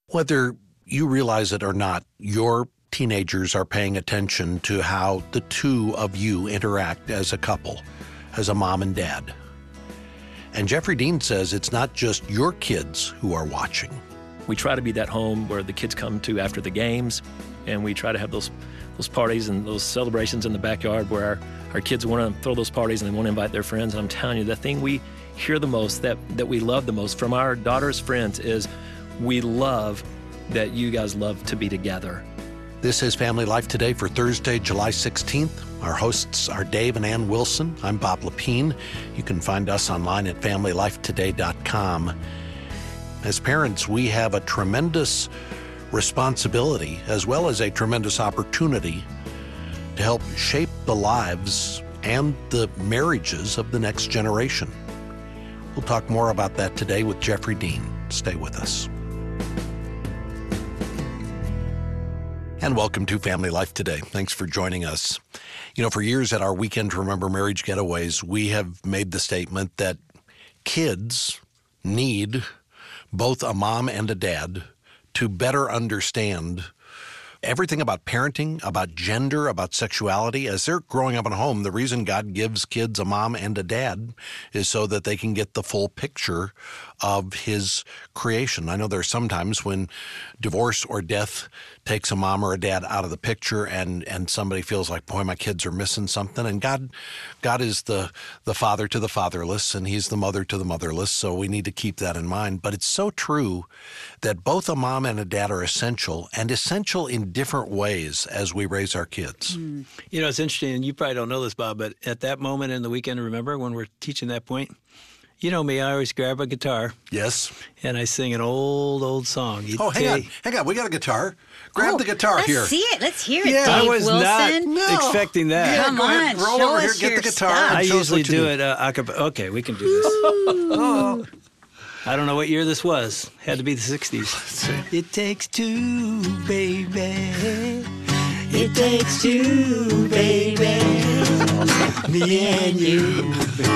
Whether you realize it or not, your teenagers are paying attention to how the two of you interact as a couple, as a mom and dad. And Jeffrey Dean says it's not just your kids who are watching. We try to be that home where the kids come to after the games, and we try to have those parties and those celebrations in the backyard where our kids want to throw those parties and they want to invite their friends. And I'm telling you, the thing we hear the most, that we love the most from our daughter's friends is, we love that you guys love to be together. This is Family Life Today for Thursday, July 16th. Our hosts are Dave and Ann Wilson. I'm Bob Lepine. You can find us online at FamilyLifeToday.com. As parents, we have a tremendous responsibility as well as a tremendous opportunity to help shape the lives and the marriages of the next generation. We'll talk more about that today with Jeffrey Dean. Stay with us. And welcome to Family Life Today. Thanks for joining us. You know, for years at our Weekend to Remember Marriage Getaways, we have made the statement that kids need both a mom and a dad to better understand everything about parenting, about gender, about sexuality. As they're growing up in a home, the reason God gives kids a mom and a dad is so that they can get the full picture of his creation. I know there are some times when divorce or death takes a mom or a dad out of the picture and somebody feels like, boy, my kids are missing something. And God is the father to the fatherless, and he's the mother to the motherless, so we need to keep that in mind. But it's so true that both a mom and a dad are essential, and essential in different ways as we raise our kids. You know, it's interesting, and you probably don't know this, Bob, but at that moment in the Weekend, remember when we're teaching that point, you know me, I always grab a guitar. Yes. And I sing an old song. Hang on. We got a guitar. Grab the guitar here. Let's see it. Let's hear it, Yeah, Dave I was Wilson. not expecting that. Yeah, Come go ahead. on, Roll show over here, us get your the guitar. stuff. and I show us usually what you do it a cappella. Okay, we can do this. I don't know what year this was. Had to be the 60s. It takes two, baby. It takes two, baby. Me and you.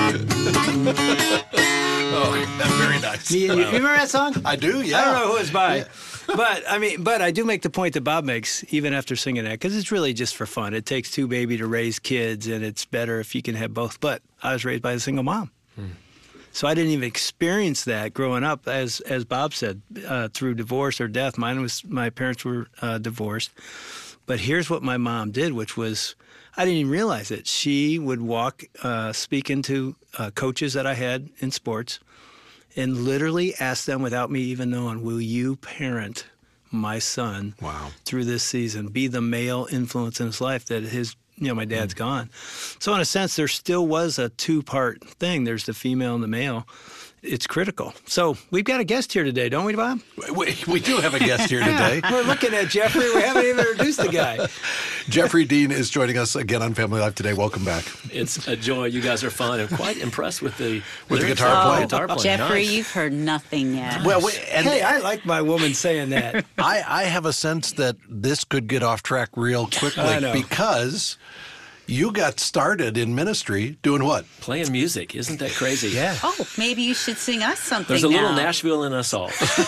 Oh, that's very nice. Me and you. You remember that song? I do, yeah. I don't know who it's by. Yeah. But I do make the point that Bob makes, even after singing that, because it's really just for fun. It takes two, baby, to raise kids, and it's better if you can have both. But I was raised by a single mom. So I didn't even experience that growing up, as Bob said, through divorce or death. My parents were divorced. But here's what my mom did, which was, I didn't even realize it. She would walk, speaking to coaches that I had in sports, and literally ask them without me even knowing, will you parent my son through this season, be the male influence in his life that my dad's gone. So in a sense, there still was a two-part thing. There's the female and the male. It's critical. So we've got a guest here today, don't we, Bob? We do have a guest here today. We're looking at Jeffrey. We haven't even introduced the guy. Jeffrey Dean is joining us again on Family Life Today. Welcome back. It's a joy. You guys are fun. I'm quite impressed with the guitar playing. Jeffrey, Nice. you've heard nothing yet. Well, Hey, I like my woman saying that. I have a sense that this could get off track real quickly I know. because you got started in ministry doing what? Playing music. Isn't that crazy? Yeah. Oh, maybe you should sing us something There's a little now. Nashville in us all.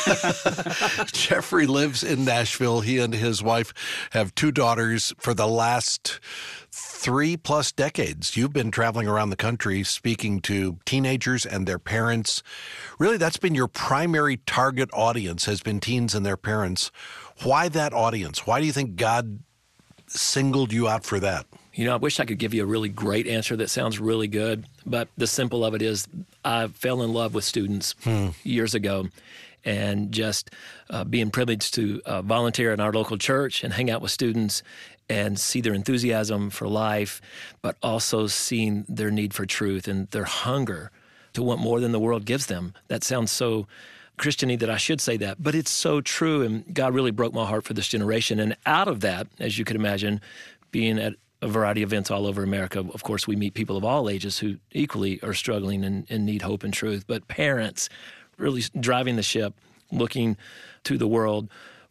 Jeffrey lives in Nashville. He and his wife have two daughters. For the last 3+ decades, you've been traveling around the country speaking to teenagers and their parents. Really, that's been your primary target audience, has been teens and their parents. Why that audience? Why do you think God singled you out for that? You know, I wish I could give you a really great answer that sounds really good, but the simple of it is I fell in love with students years ago, and just being privileged to volunteer in our local church and hang out with students and see their enthusiasm for life, but also seeing their need for truth and their hunger to want more than the world gives them. That sounds so Christian-y that I should say that, but it's so true, and God really broke my heart for this generation. And out of that, as you could imagine, being at a variety of events all over America, of course, we meet people of all ages who equally are struggling and need hope and truth. But parents really driving the ship, looking to the world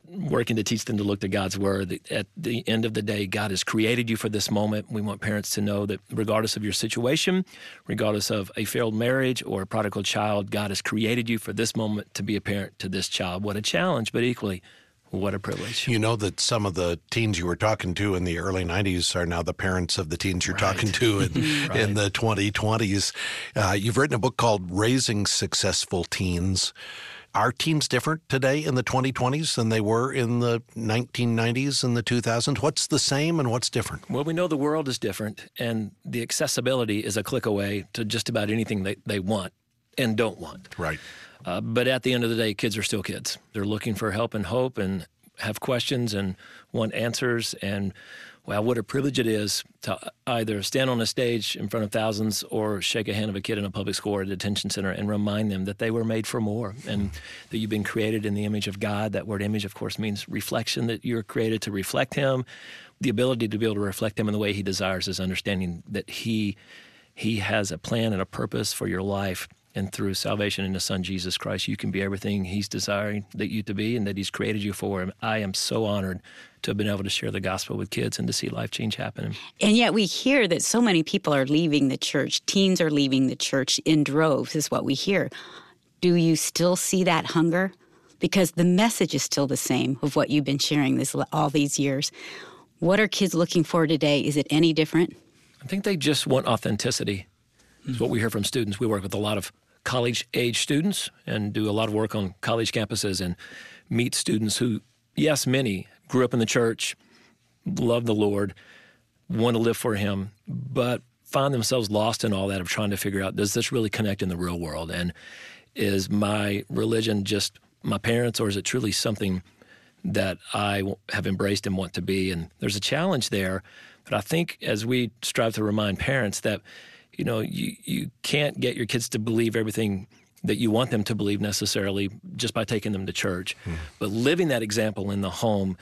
working to teach them to look to God's Word. At the end of the day, God has created you for this moment. We want parents to know that regardless of your situation, regardless of a failed marriage or a prodigal child, God has created you for this moment to be a parent to this child. What a challenge, but equally, what a privilege. You know that some of the teens you were talking to in the early 90s are now the parents of the teens you're talking to in the 2020s. You've written a book called Raising Successful Teens. Are teens different today in the 2020s than they were in the 1990s and the 2000s? What's the same and what's different? Well, we know the world is different, and the accessibility is a click away to just about anything they want and don't want. Right. But at the end of the day, kids are still kids. They're looking for help and hope and have questions and want answers. And, wow, what a privilege it is to either stand on a stage in front of thousands or shake a hand of a kid in a public school or a detention center and remind them that they were made for more and that you've been created in the image of God. That word image, of course, means reflection, that you're created to reflect Him. The ability to be able to reflect Him in the way He desires is understanding that He has a plan and a purpose for your life. And through salvation in His Son, Jesus Christ, you can be everything He's desiring that you to be and that He's created you for. And I am so honored to have been able to share the gospel with kids and to see life change happen. And yet we hear that so many people are leaving the church. Teens are leaving the church in droves, is what we hear. Do you still see that hunger? Because the message is still the same of what you've been sharing all these years. What are kids looking for today? Is it any different? I think they just want authenticity. It's what we hear from students. We work with a lot of college-age students and do a lot of work on college campuses and meet students who, yes, many grew up in the church, love the Lord, want to live for Him, but find themselves lost in all that of trying to figure out, does this really connect in the real world? And is my religion just my parents, or is it truly something that I have embraced and want to be? And there's a challenge there. But I think as we strive to remind parents that, you know, you can't get your kids to believe everything that you want them to believe necessarily just by taking them to church. But living that example in the home,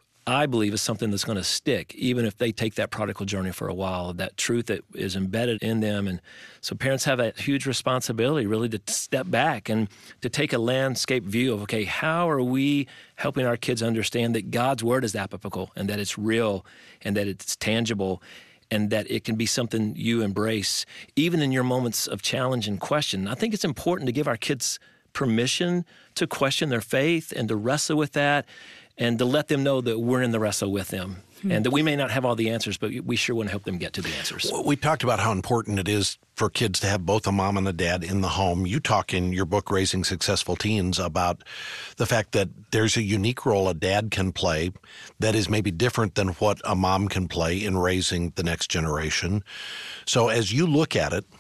I believe, is something that's going to stick, even if they take that prodigal journey for a while, that truth that is embedded in them. And so parents have a huge responsibility really to step back and to take a landscape view of, okay, how are we helping our kids understand that God's Word is applicable and that it's real and that it's tangible and that it can be something you embrace, even in your moments of challenge and question. I think it's important to give our kids permission to question their faith and to wrestle with that and to let them know that we're in the wrestle with them and that we may not have all the answers, but we sure want to help them get to the answers. We talked about how important it is for kids to have both a mom and a dad in the home. You talk in your book, Raising Successful Teens, about the fact that there's a unique role a dad can play that is maybe different than what a mom can play in raising the next generation. So as you look at it,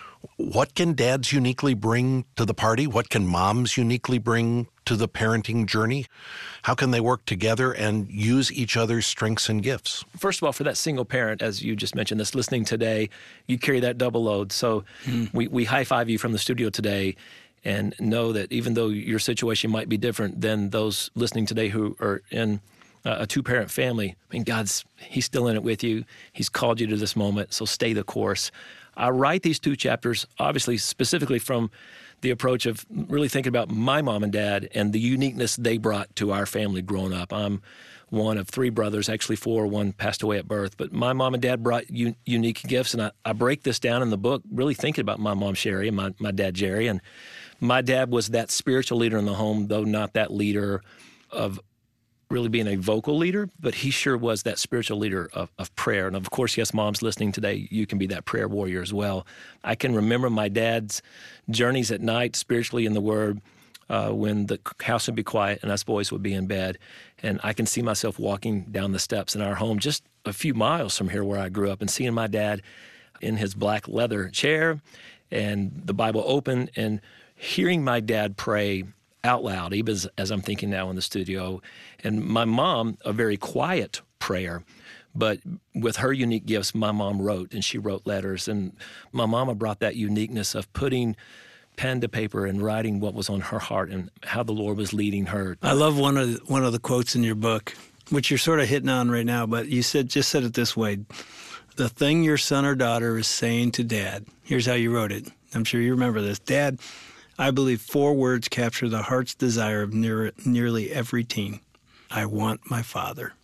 what can dads uniquely bring to the party? What can moms uniquely bring to the parenting journey? How can they work together and use each other's strengths and gifts? First of all, for that single parent, as you just mentioned, that's listening today, you carry that double load. So we high-five you from the studio today and know that even though your situation might be different than those listening today who are in a two-parent family, I mean, He's still in it with you. He's called you to this moment, so stay the course. I write these two chapters, obviously, specifically from the approach of really thinking about my mom and dad and the uniqueness they brought to our family growing up. I'm one of three brothers, actually four. One passed away at birth. But my mom and dad brought unique gifts, and I break this down in the book, really thinking about my mom, Sherry, and my dad, Jerry. And my dad was that spiritual leader in the home, though not that leader of really being a vocal leader, but he sure was that spiritual leader of prayer. And of course, yes, moms listening today, you can be that prayer warrior as well. I can remember my dad's journeys at night spiritually in the Word when the house would be quiet and us boys would be in bed. And I can see myself walking down the steps in our home just a few miles from here where I grew up and seeing my dad in his black leather chair and the Bible open and hearing my dad pray out loud, even as I'm thinking now in the studio. And my mom, a very quiet prayer, but with her unique gifts, my mom wrote, and she wrote letters. And my mama brought that uniqueness of putting pen to paper and writing what was on her heart and how the Lord was leading her. I love one of the quotes in your book, which you're sort of hitting on right now, but you said it this way: the thing your son or daughter is saying to Dad. Here's how you wrote it. I'm sure you remember this. Dad, I believe 4 words capture the heart's desire of nearly every teen. I want my father.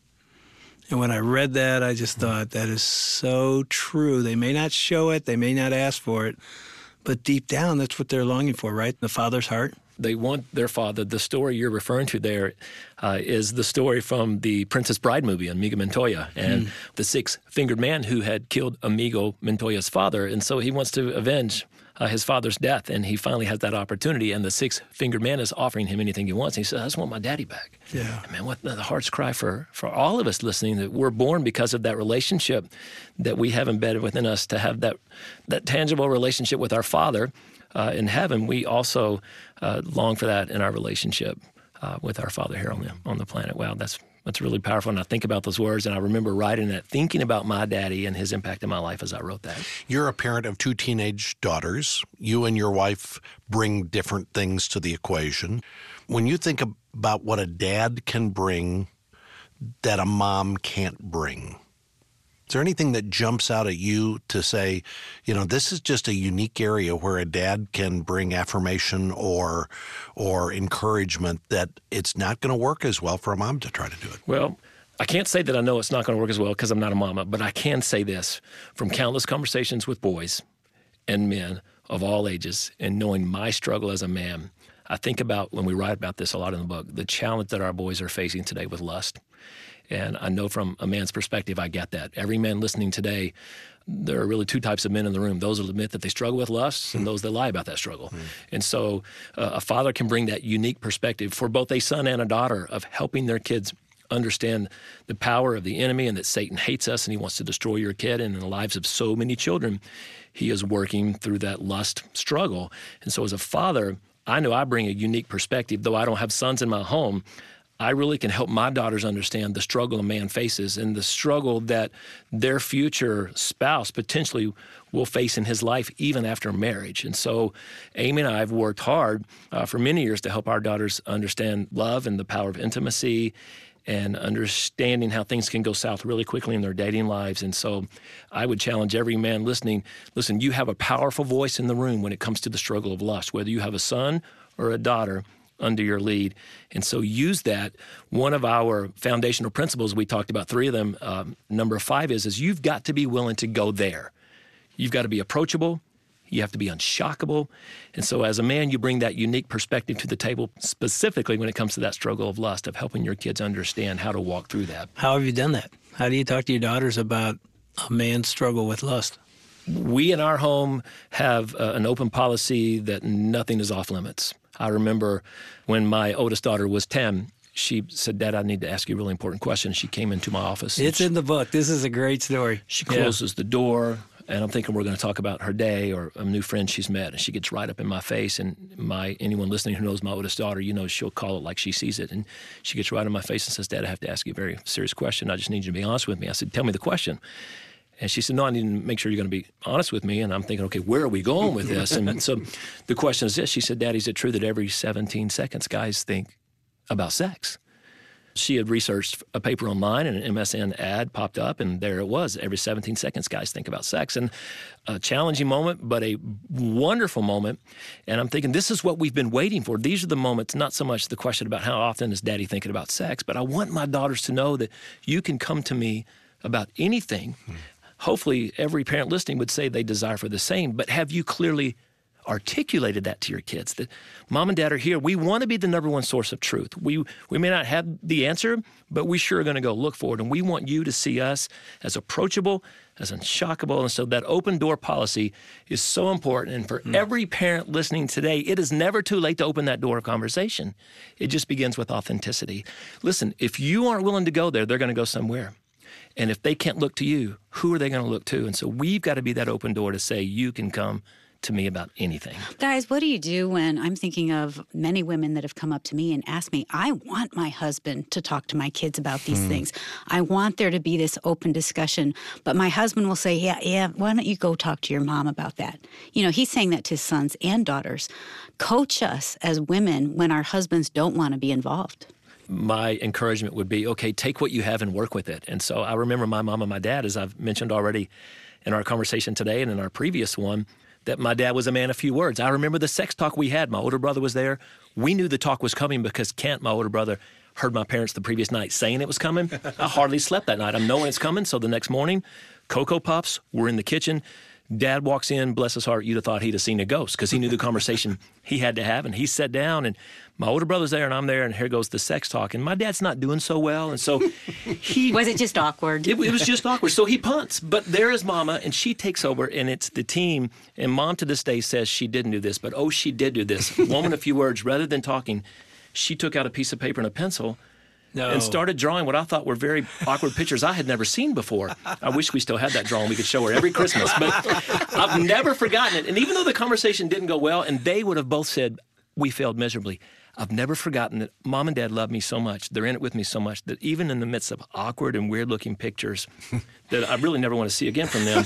And when I read that, I just thought, that is so true. They may not show it, they may not ask for it, but deep down, that's what they're longing for, right? The father's heart. They want their father. The story you're referring to there is the story from the Princess Bride movie, Inigo Montoya, and the six-fingered man who had killed Inigo Montoya's father. And so he wants to avenge his father's death, and he finally has that opportunity, and the six-fingered man is offering him anything he wants. And he says, I just want my daddy back. Yeah. And man, what the heart's cry for all of us listening, that we're born because of that relationship that we have embedded within us, to have that tangible relationship with our Father in heaven. We also long for that in our relationship with our Father here on the planet. Wow, that's really powerful. And I think about those words, and I remember writing that, thinking about my daddy and his impact in my life as I wrote that. You're a parent of 2 teenage daughters. You and your wife bring different things to the equation. When you think about what a dad can bring that a mom can't bring, is there anything that jumps out at you to say, this is just a unique area where a dad can bring affirmation or encouragement that it's not going to work as well for a mom to try to do it? Well, I can't say that I know it's not going to work as well because I'm not a mama, but I can say this from countless conversations with boys and men of all ages, and knowing my struggle as a man. I think about, when we write about this a lot in the book, the challenge that our boys are facing today with lust. And I know from a man's perspective, I get that. Every man listening today, there are really 2 types of men in the room: those who admit that they struggle with lust and those that lie about that struggle. And so a father can bring that unique perspective for both a son and a daughter of helping their kids understand the power of the enemy and that Satan hates us and he wants to destroy your kid. And in the lives of so many children, he is working through that lust struggle. And so as a father, I know I bring a unique perspective. Though I don't have sons in my home, I really can help my daughters understand the struggle a man faces and the struggle that their future spouse potentially will face in his life even after marriage. And so Amy and I have worked hard for many years to help our daughters understand love and the power of intimacy and understanding how things can go south really quickly in their dating lives. And so I would challenge every man listening, listen, you have a powerful voice in the room when it comes to the struggle of lust, whether you have a son or a daughter under your lead. And so use that. One of our foundational principles, we talked about 3 of them, number 5 is you've got to be willing to go there. You've got to be approachable. You have to be unshockable. And so as a man, you bring that unique perspective to the table, specifically when it comes to that struggle of lust, of helping your kids understand how to walk through that. How have you done that? How do you talk to your daughters about a man's struggle with lust? We in our home have an open policy that nothing is off limits. I remember when my oldest daughter was 10, she said, Dad, I need to ask you a really important question. She came into my office. It's in the book. This is a great story. She closes the door, and I'm thinking we're going to talk about her day or a new friend she's met. And she gets right up in my face, and anyone listening who knows my oldest daughter, she'll call it like she sees it. And she gets right in my face and says, Dad, I have to ask you a very serious question. I just need you to be honest with me. I said, tell me the question. And she said, no, I need to make sure you're going to be honest with me. And I'm thinking, okay, where are we going with this? And so the question is this. She said, Daddy, is it true that every 17 seconds guys think about sex? She had researched a paper online, and an MSN ad popped up, and there it was. Every 17 seconds guys think about sex. And a challenging moment, but a wonderful moment. And I'm thinking, this is what we've been waiting for. These are the moments, not so much the question about how often is Daddy thinking about sex, but I want my daughters to know that you can come to me about anything. Hopefully, every parent listening would say they desire for the same, but have you clearly articulated that to your kids, that Mom and Dad are here. We want to be the number one source of truth. We may not have the answer, but we sure are going to go look for it, and we want you to see us as approachable, as unshockable. And so that open door policy is so important. And for every parent listening today, it is never too late to open that door of conversation. It just begins with authenticity. Listen, if you aren't willing to go there, they're going to go somewhere. And if they can't look to you, who are they going to look to? And so we've got to be that open door to say, you can come to me about anything. Guys, what do you do when I'm thinking of many women that have come up to me and asked me, I want my husband to talk to my kids about these things. I want there to be this open discussion. But my husband will say, yeah, why don't you go talk to your mom about that? He's saying that to his sons and daughters. Coach us as women when our husbands don't want to be involved. My encouragement would be, okay, take what you have and work with it. And so I remember my mom and my dad, as I've mentioned already in our conversation today and in our previous one, that my dad was a man of few words. I remember the sex talk we had. My older brother was there. We knew the talk was coming because Kent, my older brother, heard my parents the previous night saying it was coming. I hardly slept that night. I'm knowing it's coming. So the next morning, Cocoa Puffs were in the kitchen. Dad walks in, bless his heart, you'd have thought he'd have seen a ghost because he knew the conversation he had to have. And he sat down, and my older brother's there, and I'm there, and here goes the sex talk. And my dad's not doing so well, and so he... Was it just awkward? It was just awkward. So he punts. But there is Mama, and she takes over, and it's the team. And Mom to this day says she didn't do this, but oh, she did do this. Woman, a few words. Rather than talking, she took out a piece of paper and a pencil and started drawing what I thought were very awkward pictures I had never seen before. I wish we still had that drawing. We could show her every Christmas. But I've never forgotten it. And even though the conversation didn't go well, and they would have both said, we failed miserably, I've never forgotten that Mom and Dad love me so much, they're in it with me so much, that even in the midst of awkward and weird-looking pictures that I really never want to see again from them,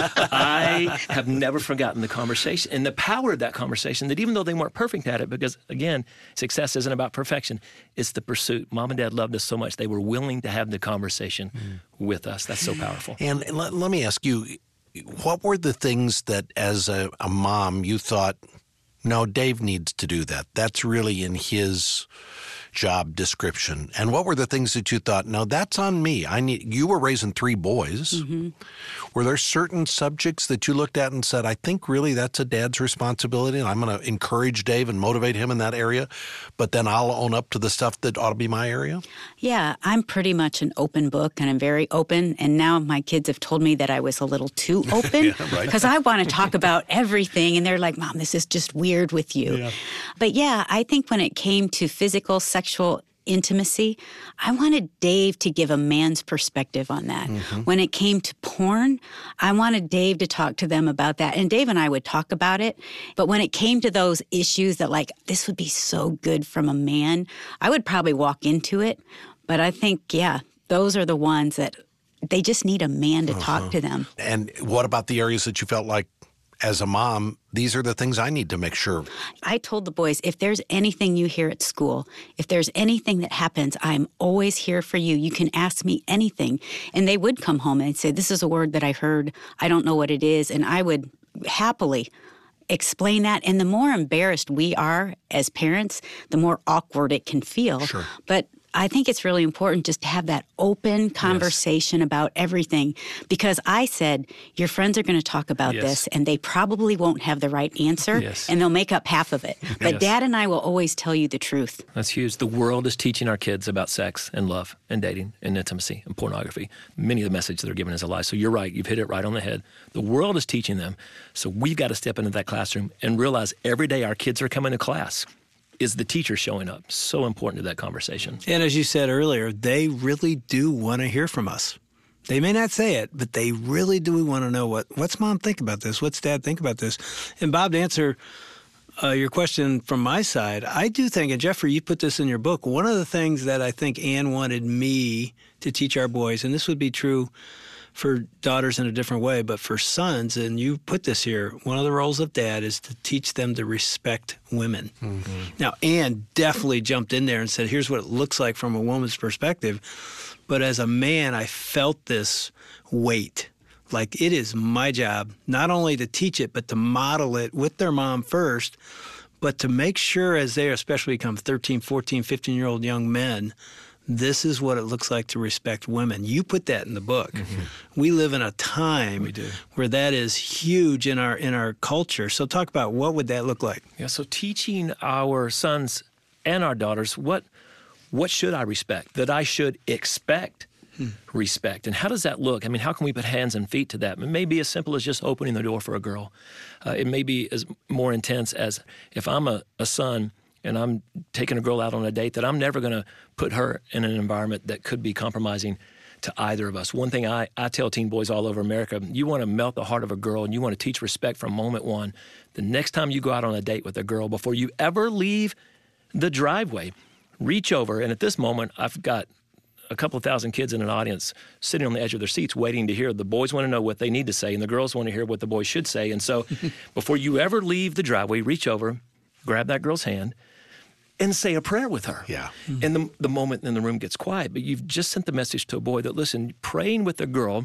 I have never forgotten the conversation and the power of that conversation, that even though they weren't perfect at it, because, again, success isn't about perfection, it's the pursuit. Mom and Dad loved us so much, they were willing to have the conversation with us. That's so powerful. And let me ask you, what were the things that as a mom you thought, no, Dave needs to do that. That's really in his job description. And what were the things that you thought, no, that's on me. You were raising 3 boys. Mm-hmm. Were there certain subjects that you looked at and said, I think really that's a dad's responsibility, and I'm going to encourage Dave and motivate him in that area, but then I'll own up to the stuff that ought to be my area? Yeah, I'm pretty much an open book, and I'm very open. And now my kids have told me that I was a little too open because I want to talk about everything. And they're like, Mom, this is just weird with you. Yeah. But yeah, I think when it came to physical, sexual intimacy, I wanted Dave to give a man's perspective on that. Mm-hmm. When it came to porn, I wanted Dave to talk to them about that. And Dave and I would talk about it. But when it came to those issues that, like, this would be so good from a man, I would probably walk into it. But I think, yeah, those are the ones that they just need a man to talk to them. And what about the areas that you felt like, as a mom, these are the things I need to make sure? I told the boys, if there's anything you hear at school, if there's anything that happens, I'm always here for you. You can ask me anything. And they would come home and say, this is a word that I heard. I don't know what it is. And I would happily explain that. And the more embarrassed we are as parents, the more awkward it can feel. Sure. But I think it's really important just to have that open conversation about everything, because I said, your friends are going to talk about this and they probably won't have the right answer and they'll make up half of it. But Dad and I will always tell you the truth. That's huge. The world is teaching our kids about sex and love and dating and intimacy and pornography. Many of the messages that are given is a lie. So you're right. You've hit it right on the head. The world is teaching them. So we've got to step into that classroom and realize every day our kids are coming to class. Is the teacher showing up? So important to that conversation. And as you said earlier, they really do want to hear from us. They may not say it, but they really do want to know what's Mom think about this? What's Dad think about this? And Bob, to answer your question from my side, I do think, and Jeffrey, you put this in your book, one of the things that I think Ann wanted me to teach our boys, and this would be true for daughters in a different way, but for sons, and you put this here, one of the roles of dad is to teach them to respect women. Mm-hmm. Now, Ann definitely jumped in there and said, here's what it looks like from a woman's perspective. But as a man, I felt this weight. Like, it is my job not only to teach it, but to model it with their mom first, but to make sure as they especially become 13, 14, 15-year-old young men, this is what it looks like to respect women. You put that in the book. Mm-hmm. We live in a time where that is huge in our culture. So talk about what would that look like? Yeah, so teaching our sons and our daughters, what should I respect? That I should expect respect. And how does that look? I mean, how can we put hands and feet to that? It may be as simple as just opening the door for a girl. It may be as more intense as if I'm a son and I'm taking a girl out on a date, that I'm never going to put her in an environment that could be compromising to either of us. One thing I tell teen boys all over America, you want to melt the heart of a girl and you want to teach respect from moment one. The next time you go out on a date with a girl, before you ever leave the driveway, reach over, and at this moment, I've got a couple of thousand kids in an audience sitting on the edge of their seats waiting to hear. The boys want to know what they need to say, and the girls want to hear what the boys should say. And so before you ever leave the driveway, reach over, grab that girl's hand, and say a prayer with her. Yeah. Mm-hmm. And the moment in the room gets quiet, but you've just sent the message to a boy that, listen, praying with a girl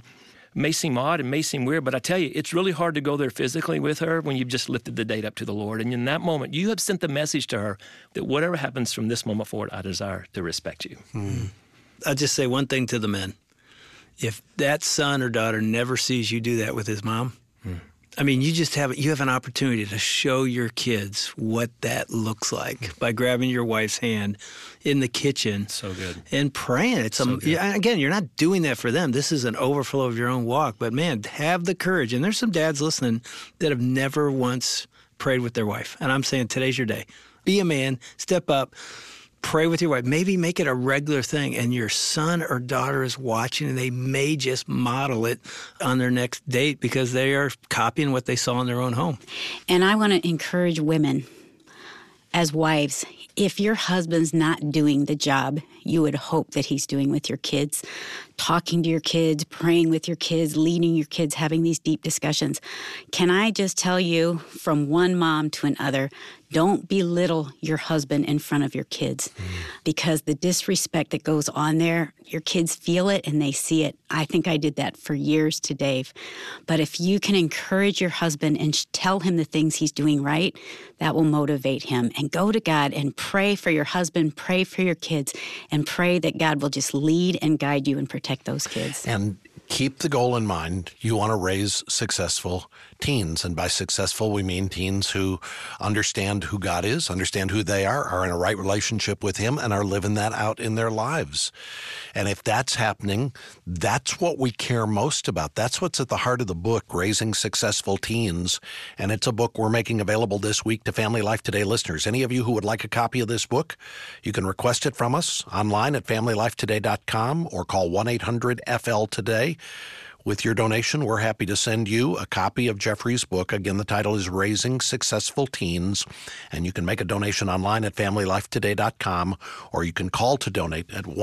may seem odd and may seem weird, but I tell you, it's really hard to go there physically with her when you've just lifted the date up to the Lord. And in that moment, you have sent the message to her that whatever happens from this moment forward, I desire to respect you. I'll just say one thing to the men. If that son or daughter never sees you do that with his mom, I mean, you have an opportunity to show your kids what that looks like by grabbing your wife's hand in the kitchen. So good. And praying. Again, you're not doing that for them. This is an overflow of your own walk. But man, have the courage. And there's some dads listening that have never once prayed with their wife. And I'm saying today's your day. Be a man, step up. Pray with your wife. Maybe make it a regular thing, and your son or daughter is watching, and they may just model it on their next date because they are copying what they saw in their own home. And I want to encourage women as wives, if your husband's not doing the job you would hope that he's doing with your kids, talking to your kids, praying with your kids, leading your kids, having these deep discussions. Can I just tell you from one mom to another, don't belittle your husband in front of your kids because the disrespect that goes on there, your kids feel it and they see it. I think I did that for years to Dave. But if you can encourage your husband and tell him the things he's doing right, that will motivate him. And go to God and pray for your husband, pray for your kids, and pray that God will just lead and guide you and protect those kids. And keep the goal in mind. You want to raise successful teens. And by successful, we mean teens who understand who God is, understand who they are in a right relationship with Him, and are living that out in their lives. And if that's happening, that's what we care most about. That's what's at the heart of the book, Raising Successful Teens. And it's a book we're making available this week to Family Life Today listeners. Any of you who would like a copy of this book, you can request it from us online at FamilyLifeToday.com or call 1-800-FL-TODAY. With your donation, we're happy to send you a copy of Jeffrey's book. Again, the title is Raising Successful Teens, and you can make a donation online at FamilyLifeToday.com, or you can call to donate at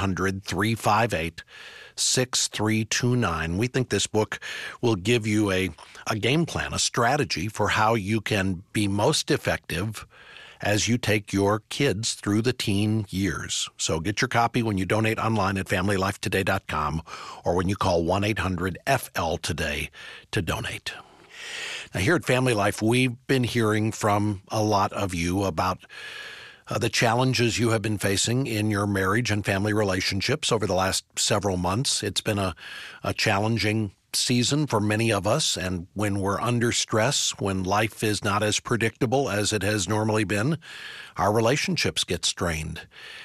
1-800-358-6329. We think this book will give you a game plan, a strategy for how you can be most effective as you take your kids through the teen years. So get your copy when you donate online at FamilyLifeToday.com or when you call 1-800-FL-TODAY to donate. Now, here at Family Life, we've been hearing from a lot of you about the challenges you have been facing in your marriage and family relationships over the last several months. It's been a challenging season for many of us, and when we're under stress, when life is not as predictable as it has normally been, our relationships get strained.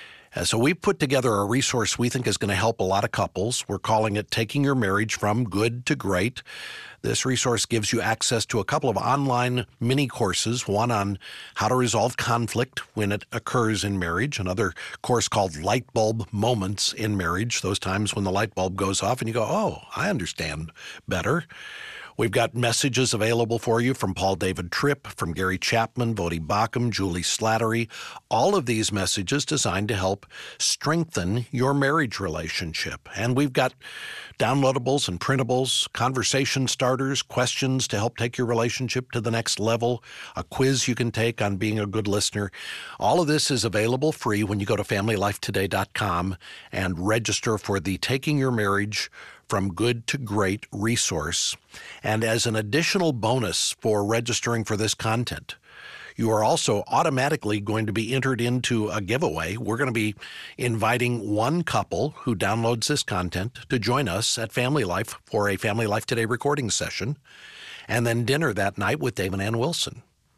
So we put together a resource we think is going to help a lot of couples. We're calling it Taking Your Marriage from Good to Great. This resource gives you access to a couple of online mini courses, one on how to resolve conflict when it occurs in marriage, another course called Light Bulb Moments in Marriage, those times when the light bulb goes off and you go, oh, I understand better. We've got messages available for you from Paul David Tripp, from Gary Chapman, Vodi Bakum, Julie Slattery. All of these messages designed to help strengthen your marriage relationship. And we've got downloadables and printables, conversation starters, questions to help take your relationship to the next level, a quiz you can take on being a good listener. All of this is available free when you go to FamilyLifeToday.com and register for the Taking Your Marriage from Good to Great resource. And as an additional bonus for registering for this content, you are also automatically going to be entered into a giveaway. We're going to be inviting one couple who downloads this content to join us at Family Life for a Family Life Today recording session, and then dinner that night with Dave and Ann Wilson.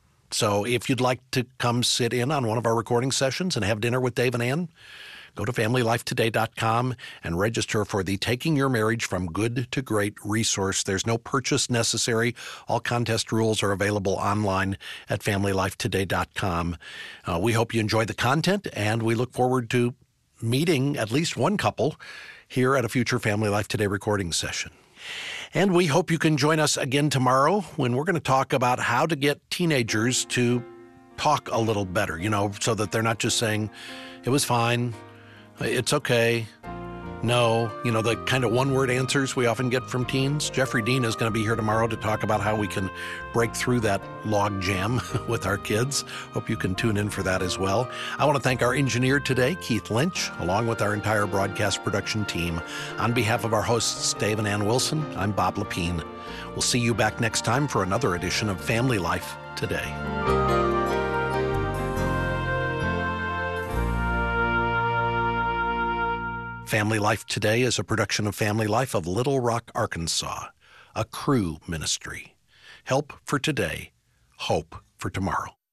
So if you'd like to come sit in on one of our recording sessions and have dinner with Dave and Ann, go to FamilyLifeToday.com and register for the Taking Your Marriage from Good to Great resource. There's no purchase necessary. All contest rules are available online at FamilyLifeToday.com. We hope you enjoy the content, and we look forward to meeting at least one couple here at a future Family Life Today recording session. And we hope you can join us again tomorrow when we're going to talk about how to get teenagers to talk a little better, so that they're not just saying, it was fine, it's okay, No, the kind of one-word answers we often get from teens. Jeffrey Dean is going to be here tomorrow to talk about how we can break through that log jam with our kids. Hope you can tune in for that as well. I want to thank our engineer today, Keith Lynch, along with our entire broadcast production team. On behalf of our hosts, Dave and Ann Wilson, I'm Bob Lepine. We'll see you back next time for another edition of Family Life Today. Family Life Today is a production of Family Life of Little Rock, Arkansas, a Cru ministry. Help for today, hope for tomorrow.